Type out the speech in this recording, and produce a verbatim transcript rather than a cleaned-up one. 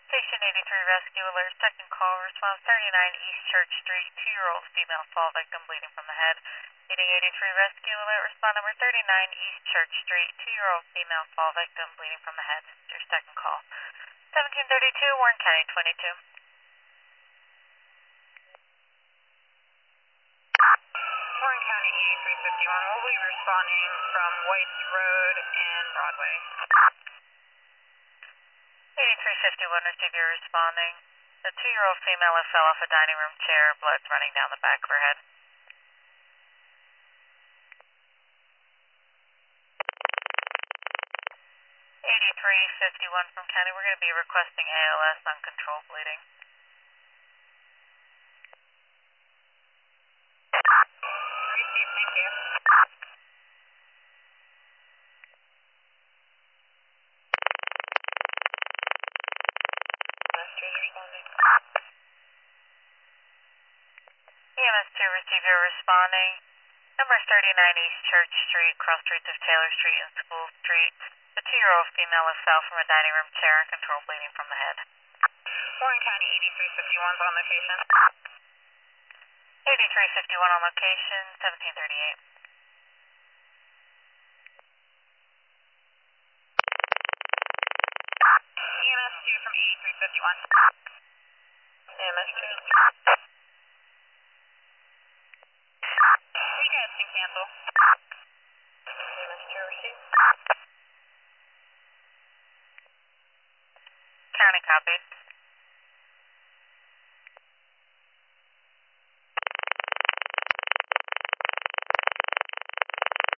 Station eighty-three Rescue Alert, second call, response thirty-nine East Church Street, two-year-old female fall victim bleeding from the head. Meeting eighty-three Rescue Alert, respond number thirty-nine East Church Street, two-year-old female fall victim bleeding from the head. Your second call. seventeen thirty-two, Warren County twenty-two. Warren County eighty-three fifty-one, we'll be responding from White's Road and Broadway. eighty-three fifty-one, receive your responding. The two-year-old female has fell off a dining room chair, blood's running down the back of her head. eighty-three fifty-one from County, we're going to be requesting A L S, uncontrolled bleeding. Received, thank you. Masters responding. E M S two, receive your responding. Number thirty-nine East Church Street, cross streets of Taylor Street and School Street. The two-year-old female has fell from a dining room chair, uncontrolled bleeding from the head. Warren County eighty-three fifty-one is on location. eighty-three fifty-one on location, seventeen thirty-eight. E M S two from eighty-three fifty-one. E M S two. You guys can cancel. E M S two received. County copied.